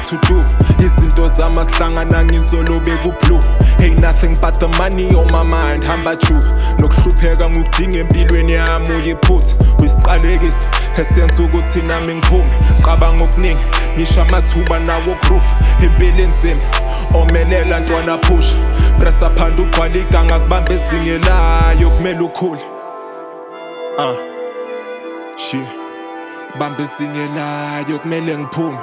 to do. Izinto zamahlangana ngizolo bekublue. Ain't nothing but the money on my mind, hamba chu. Nokuhlupheka ngukudinga empilweni yami uyiphutha. Uyisiqalekiso esenza ukuthi nami ngiphume. Qabanga okuningi ngisho amathuba nawo proof. Impilo enzima omelela ntwana phusha. Pressa phanda ugcwala iganga kubamba ezingelayo kumele ukhule. Bamba ezingelayo kumele ngiphume.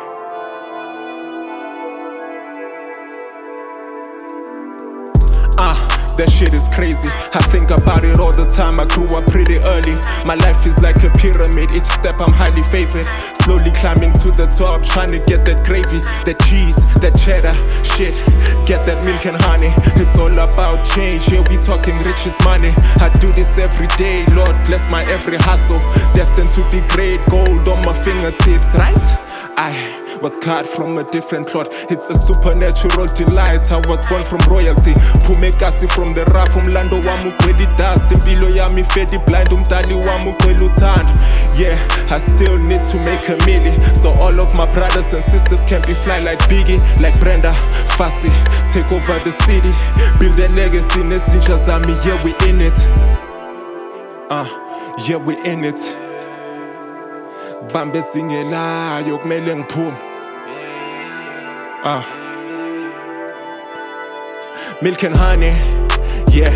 That shit is crazy. I think about it all the time. I grew up pretty early. My life is like a pyramid. Each step I'm highly favored. Slowly climbing to the top, trying to get that gravy, that cheese, that cheddar. Shit, get that milk and honey. It's all about change. Yeah, we talking riches money. I do this every day. Lord bless my every hustle. Destined to be great. Gold on my fingertips, right? I was cut from a different cloth. It's a supernatural delight. I was born from royalty. Phumekasi from the rough. Umlando wami ugcwele dust. Impilo yami fedi blind. Umdali wami ugcwele uthando. Yeah, I still need to make a milli. So all of my brothers and sisters can be fly like Biggie, like Brenda Fassie. Take over the city. Build a legacy. Nezinja zami, yeah, we in it. Yeah, we in it. Bamba ezingelayo kumele ngiphume. Milk and honey, yeah.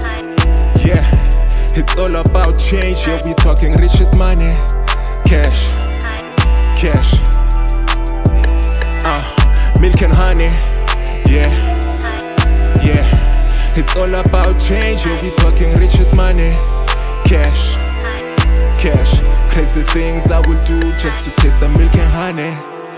It's all about change, yeah, we talking riches money. Cash. Milk and honey, yeah. It's all about change, yeah, we talking riches money. Cash. Crazy things I would do just to taste the milk and honey.